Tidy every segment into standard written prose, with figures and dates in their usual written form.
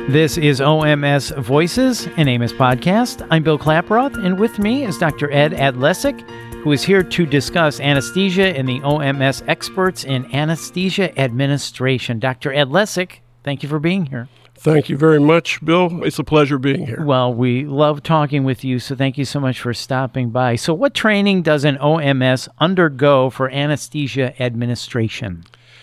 This is OMS Voices, an Amos podcast. I'm Bill Klaproth, and with me is Dr. Ed Adlesik, who is here to discuss anesthesia and the OMS experts in anesthesia administration. Dr. Adlesik, thank you for being here. Thank you very much, Bill. It's a pleasure being here. Well, we love talking with you, so thank you so much for stopping by. So what training does an OMS undergo for anesthesia administration?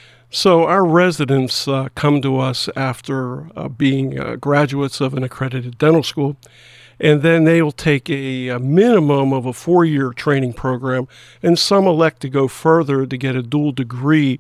So our residents come to us after being graduates of an accredited dental school, and then they will take a minimum of a 4-year training program, and some elect to go further to get a dual degree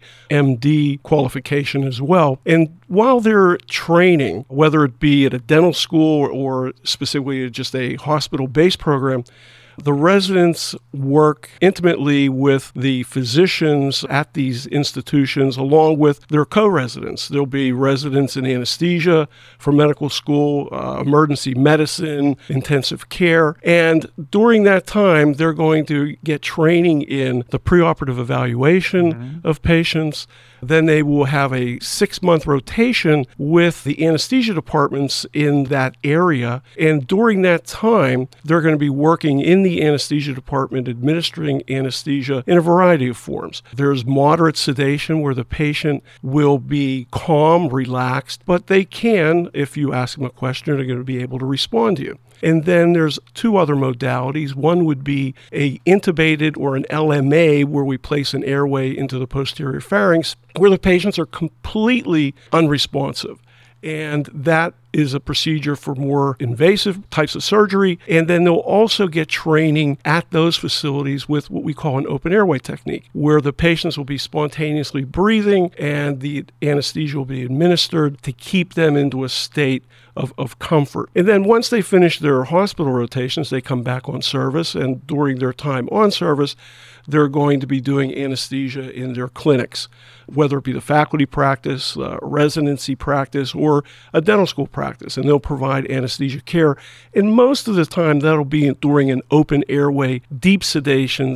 MD qualification as well. And while they're training, whether it be at a dental school or specifically just a hospital-based program, the residents work intimately with the physicians at these institutions along with their co-residents. There'll be residents in anesthesia for medical school, emergency medicine, intensive care. And during that time, they're going to get training in the preoperative evaluation of patients. Then they will have a 6-month rotation with the anesthesia departments in that area. And during that time, they're going to be working in the anesthesia department, administering anesthesia in a variety of forms. There's moderate sedation where the patient will be calm, relaxed, but they can, if you ask them a question, they're going to be able to respond to you. And then there's 2 other modalities. One would be a intubated or an LMA, where we place an airway into the posterior pharynx, where the patients are completely unresponsive. And that is a procedure for more invasive types of surgery. And then they'll also get training at those facilities with what we call an open airway technique, where the patients will be spontaneously breathing and the anesthesia will be administered to keep them into a state of comfort. And then once they finish their hospital rotations, they come back on service. And during their time on service, they're going to be doing anesthesia in their clinics, whether it be the faculty practice, residency practice, or a dental school practice, and they'll provide anesthesia care. And most of the time, that'll be during an open airway, deep sedation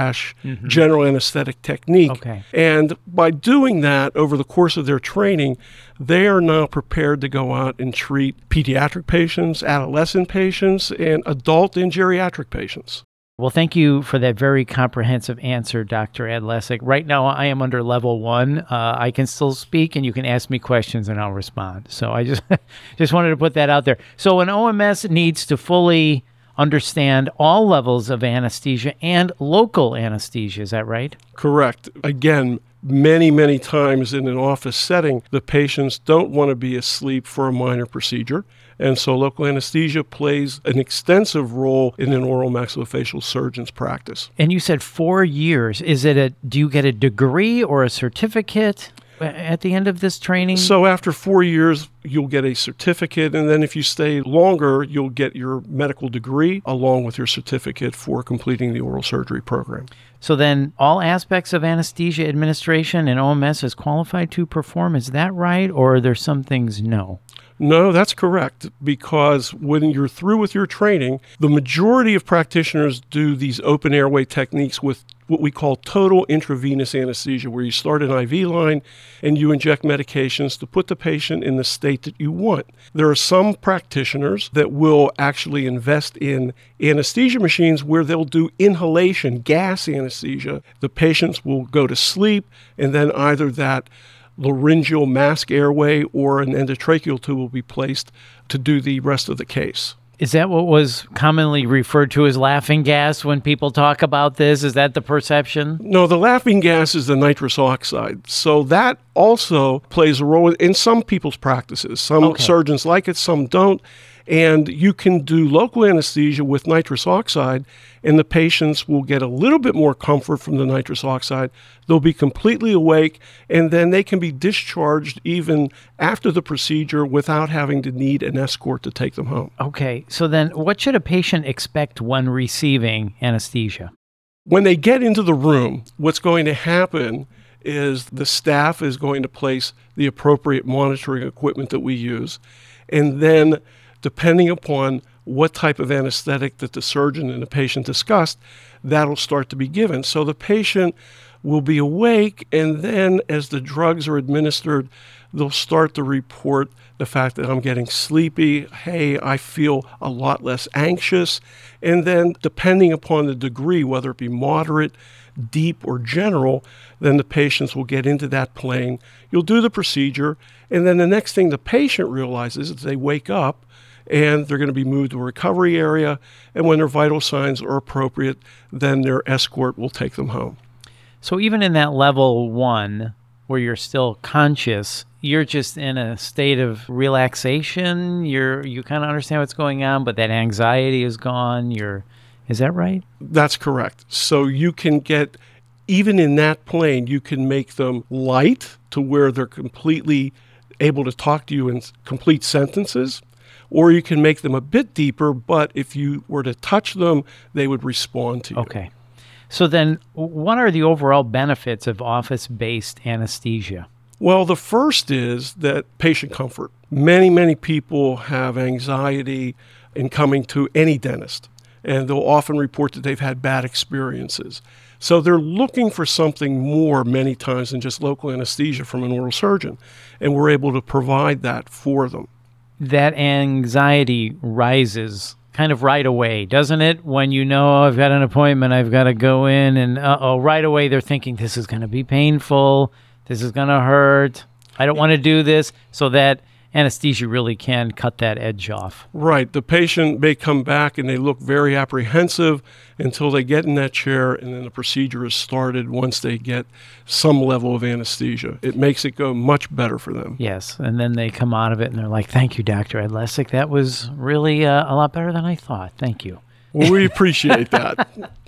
/ general anesthetic technique. Okay. And by doing that over the course of their training, they are now prepared to go out and treat pediatric patients, adolescent patients, and adult and geriatric patients. Well, thank you for that very comprehensive answer, Dr. Adlesik. Right now, I am under level 1. I can still speak, and you can ask me questions, and I'll respond. So I just wanted to put that out there. So an OMS needs to fully understand all levels of anesthesia and local anesthesia. Is that right? Correct. Again, many times in an office setting, the patients don't want to be asleep for a minor procedure. And so local anesthesia plays an extensive role in an oral maxillofacial surgeon's practice. And you said 4 years. Do you get a degree or a certificate at the end of this training? So after 4 years, you'll get a certificate, and then if you stay longer, you'll get your medical degree along with your certificate for completing the oral surgery program. So then all aspects of anesthesia administration and OMS is qualified to perform. Is that right? Or are there some things no? No, that's correct, because when you're through with your training, the majority of practitioners do these open airway techniques with what we call total intravenous anesthesia, where you start an IV line and you inject medications to put the patient in the state that you want. There are some practitioners that will actually invest in anesthesia machines where they'll do inhalation, gas anesthesia. The patients will go to sleep, and then either that laryngeal mask airway or an endotracheal tube will be placed to do the rest of the case. Is that what was commonly referred to as laughing gas when people talk about this? Is that the perception? No, the laughing gas is the nitrous oxide. So that also plays a role in some people's practices. Some surgeons like it, some don't. And you can do local anesthesia with nitrous oxide, and the patients will get a little bit more comfort from the nitrous oxide. They'll be completely awake, and then they can be discharged even after the procedure without having to need an escort to take them home. Okay, so then what should a patient expect when receiving anesthesia? When they get into the room, what's going to happen is the staff is going to place the appropriate monitoring equipment that we use, and then depending upon what type of anesthetic that the surgeon and the patient discussed, that'll start to be given. So the patient will be awake, and then as the drugs are administered, they'll start to report the fact that I'm getting sleepy. Hey, I feel a lot less anxious. And then depending upon the degree, whether it be moderate, deep, or general, then the patients will get into that plane. You'll do the procedure, and then the next thing the patient realizes is they wake up and they're going to be moved to a recovery area, and when their vital signs are appropriate, then their escort will take them home. So even in that level 1, where you're still conscious, you're just in a state of relaxation. You kind of understand what's going on, but that anxiety is gone. Is that right? That's correct. So you can get, even in that plane, you can make them light to where they're completely able to talk to you in complete sentences, or you can make them a bit deeper, but if you were to touch them, they would respond to you. Okay. So then what are the overall benefits of office-based anesthesia? Well, the first is that patient comfort. Many people have anxiety in coming to any dentist, and they'll often report that they've had bad experiences. So they're looking for something more many times than just local anesthesia from an oral surgeon, and we're able to provide that for them. That anxiety rises kind of right away, doesn't it? When you know, I've got an appointment, I've got to go in, and right away they're thinking, this is going to be painful, this is going to hurt, I don't want to do this. So that anesthesia really can cut that edge off. Right. The patient may come back and they look very apprehensive until they get in that chair, and then the procedure is started once they get some level of anesthesia. It makes it go much better for them. Yes, and then they come out of it and they're like, thank you, Dr. Ed Lessig. That was really a lot better than I thought. Thank you. Well, we appreciate that.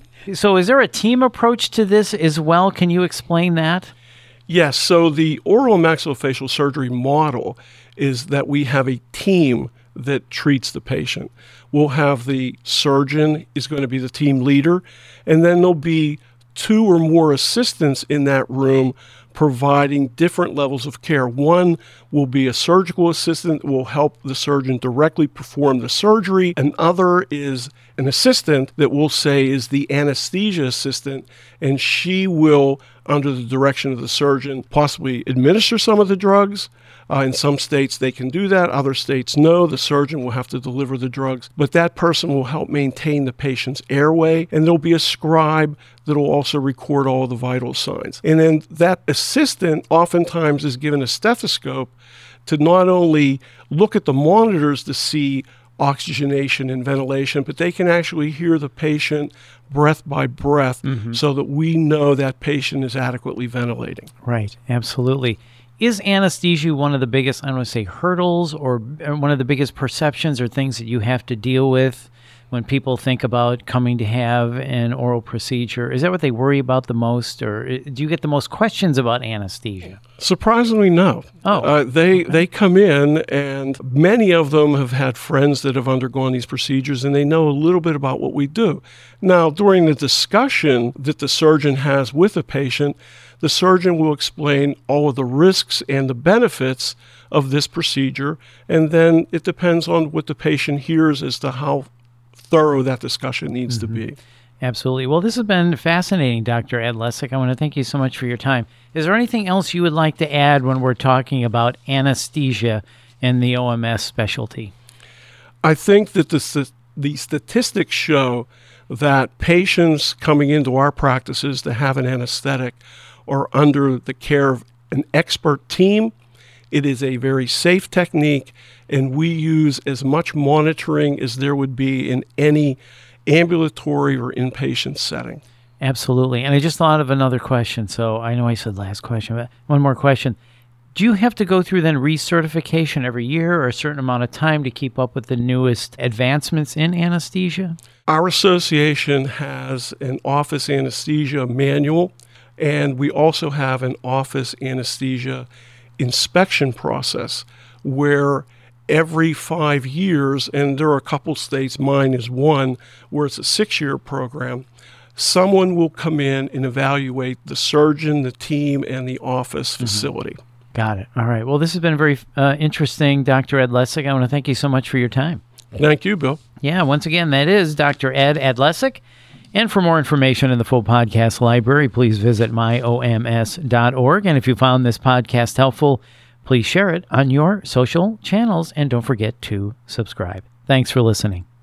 So is there a team approach to this as well? Can you explain that? Yes. So the oral and maxillofacial surgery model is that we have a team that treats the patient. We'll have the surgeon is going to be the team leader, and then there'll be 2 or more assistants in that room providing different levels of care. One will be a surgical assistant that will help the surgeon directly perform the surgery. Another is an assistant that we'll say is the anesthesia assistant, and she will, under the direction of the surgeon, possibly administer some of the drugs. In some states, they can do that. Other states, no. The surgeon will have to deliver the drugs. But that person will help maintain the patient's airway, and there'll be a scribe that will also record all the vital signs. And then that assistant oftentimes is given a stethoscope to not only look at the monitors to see oxygenation and ventilation, but they can actually hear the patient breath by breath so that we know that patient is adequately ventilating. Right, absolutely. Is anesthesia one of the biggest, I don't want to say hurdles, or one of the biggest perceptions or things that you have to deal with when people think about coming to have an oral procedure? Is that what they worry about the most, or do you get the most questions about anesthesia? Surprisingly, no. Oh. They come in, and many of them have had friends that have undergone these procedures, and they know a little bit about what we do. Now, during the discussion that the surgeon has with the patient, the surgeon will explain all of the risks and the benefits of this procedure, and then it depends on what the patient hears as to how thorough that discussion needs to be. Absolutely. Well, this has been fascinating, Dr. Ed Lessig. I want to thank you so much for your time. Is there anything else you would like to add when we're talking about anesthesia and the OMS specialty? I think that the statistics show that patients coming into our practices to have an anesthetic are under the care of an expert team. It is a very safe technique, and we use as much monitoring as there would be in any ambulatory or inpatient setting. Absolutely. And I just thought of another question. So I know I said last question, but one more question. Do you have to go through then recertification every year or a certain amount of time to keep up with the newest advancements in anesthesia? Our association has an office anesthesia manual, and we also have an office anesthesia inspection process where every 5 years, and there are a couple states, mine is one, where it's a 6-year program, someone will come in and evaluate the surgeon, the team, and the office facility. Got it. All right. Well, this has been very interesting, Dr. Ed Lessig. I want to thank you so much for your time. Thank you, Bill. Yeah, once again, that is Dr. Ed Lessig. And for more information in the full podcast library, please visit myoms.org. And if you found this podcast helpful, please share it on your social channels and don't forget to subscribe. Thanks for listening.